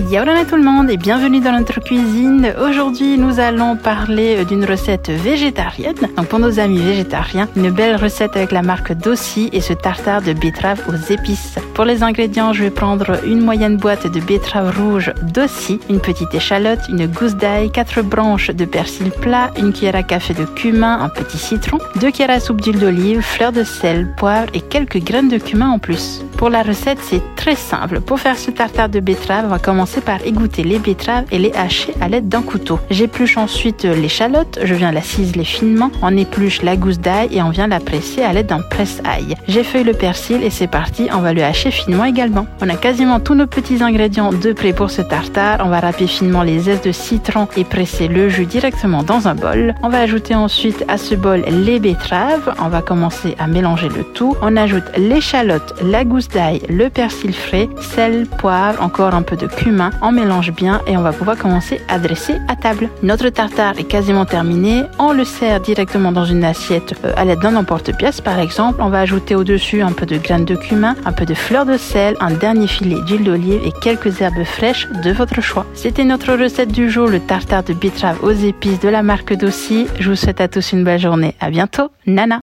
Yaorana tout le monde et bienvenue dans notre cuisine. Aujourd'hui, nous allons parler d'une recette végétarienne. Donc pour nos amis végétariens, une belle recette avec la marque Dossi et ce tartare de betterave aux épices. Pour les ingrédients, je vais prendre une moyenne boîte de betterave rouge Dossi, une petite échalote, une gousse d'ail, 4 branches de persil plat, une cuillère à café de cumin, un petit citron, 2 cuillères à soupe d'huile d'olive, fleur de sel, poivre et quelques graines de cumin en plus. Pour la recette, c'est très simple. Pour faire ce tartare de betterave, on va commencer par égoutter les betteraves et les hacher à l'aide d'un couteau. J'épluche ensuite l'échalote, je viens la ciseler finement, on épluche la gousse d'ail et on vient la presser à l'aide d'un presse-ail. J'effeuille le persil et c'est parti, on va le hacher finement également. On a quasiment tous nos petits ingrédients de prêt pour ce tartare. On va râper finement les zestes de citron et presser le jus directement dans un bol. On va ajouter ensuite à ce bol les betteraves. On va commencer à mélanger le tout. On ajoute l'échalote, la gousse d'ail, le persil frais, sel, poivre, encore un peu de cumin. On mélange bien et on va pouvoir commencer à dresser à table. Notre tartare est quasiment terminé. On le sert directement dans une assiette à l'aide d'un emporte-pièce par exemple. On va ajouter au-dessus un peu de graines de cumin, un peu de fleur de sel, un dernier filet d'huile d'olive et quelques herbes fraîches de votre choix. C'était notre recette du jour, le tartare de betterave aux épices de la marque Dossi. Je vous souhaite à tous une belle journée. À bientôt. Nana.